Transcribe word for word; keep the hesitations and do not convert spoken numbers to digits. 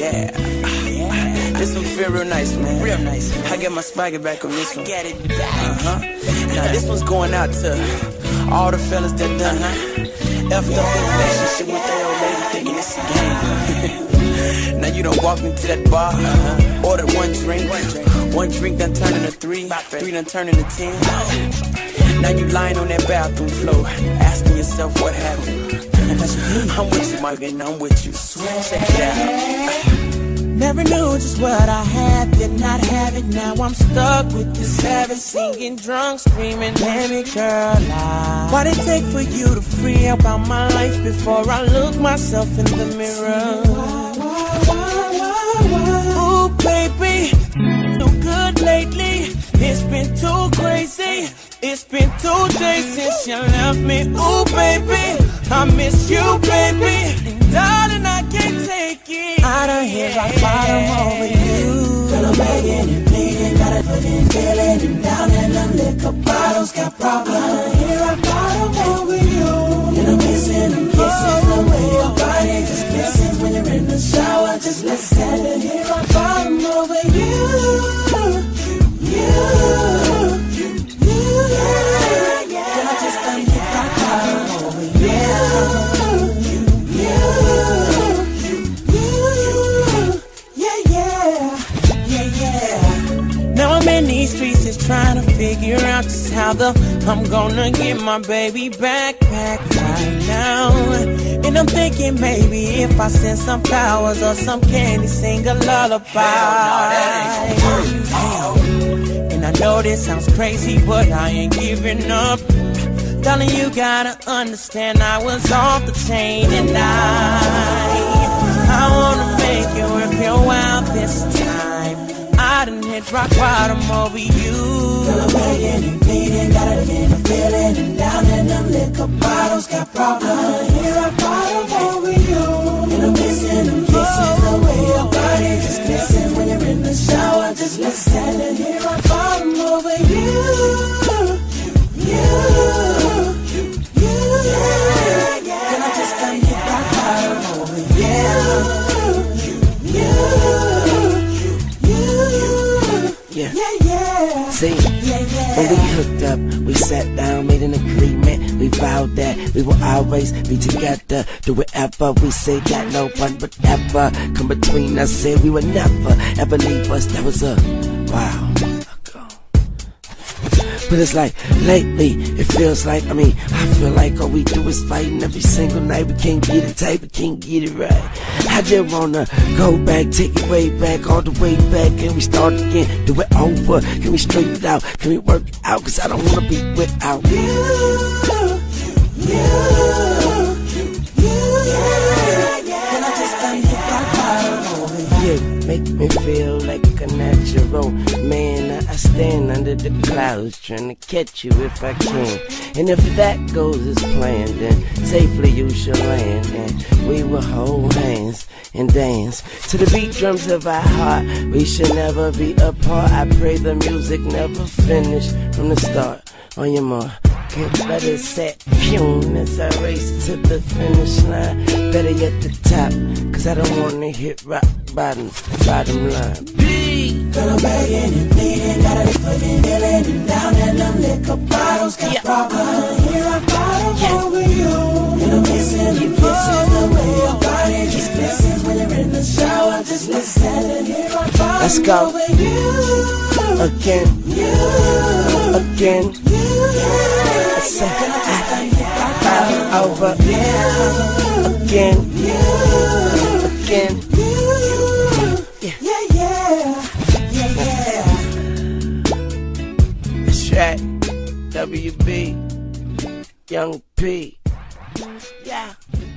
Yeah. Yeah. This one feel real nice, man. Real nice. I get my swagger back on this one. I get it back. Uh-huh. Now this one's going out to all the fellas that done uh-huh. effed up in relationship with their old lady thinking it's a game. Now you done walked into that bar, uh-huh. ordered one drink, one drink, one drink done turned into three, three done turned into ten. Now you lying on that bathroom floor, asking yourself what happened. I'm with you, my man, I'm with you. Check it out. Never knew just what I had, did not have it. Now I'm stuck with this savage, singing, drunk, screaming, damn it, girl, I. Why'd it take for you to free about my life before I look myself in the mirror? Ooh, baby, too good lately. It's been too crazy. It's been two days since you left me. Ooh, baby, I miss you, baby. And darling, I can't take it. I done hit rock bottom over you. Girl, I'm begging and pleading, got a fucking feeling. And down in them liquor bottles, got problems. I done hit rock bottom over you. And I'm missing them kisses, the way your body just glistens when you're in the shower. Just listen and hit rock bottom over you. You. Now I'm in these streets just trying to figure out just how the I'm gonna get my baby back, back right now. And I'm thinking maybe if I send some flowers or some candy, sing a lullaby. Hell no, that ain't and I know this sounds crazy, but I ain't giving up. Darling, you gotta understand I was off the chain and I I wanna make it worth your while this time. I done hit rock bottom over you. Girl, I'm begging and pleading, got a little feeling. And down in them liquor bottles, got problems. Hit rock bottom over you. And I'm missing them kisses, the way your body just glistens when you're in the shower. Just listen and hit rock bottom over you. You. Yeah, yeah. Can I just come hit rock bottom over you? You, you, yeah, yeah, yeah. See, yeah, yeah. When we hooked up, we sat down, made an agreement. We vowed that we will always be together. Do whatever we say, that no one would ever come between us. Say we would never ever leave us. That was a wow. But it's like, lately, it feels like, I mean, I feel like all we do is fighting every single night. We can't get it tight, we can't get it right. I just wanna go back, take it way back, all the way back. Can we start again, do it over? Can we straighten it out? Can we work it out? Cause I don't wanna be without you. You, you, yeah, yeah. Can I just come hit rock bottom over you? Yeah, make me feel like a natural man. I stand under the clouds trying to catch you if I can. And if that goes as planned, then safely you shall land. And we will hold hands and dance to the beat drums of our heart. We should never be apart. I pray the music never finish from the start. On your mark, can't let it set tune as I race to the finish line. Better yet the top, cause I don't wanna hit rock bottom, bottom line. Girl, I'm begging and pleading, got a fucking feeling. And down in them liquor bottles, got yeah. problems. Here I bottom yeah. over you. And I'm missing you, kissing the way your body just glistens when you're in the shower. Just listen and hear I bottom Let's go. over you. Again, you. again. You. Yeah. I said I bottom over you. Again, you. again. You. Yeah. yeah, yeah. That's right, W B, Young P, yeah.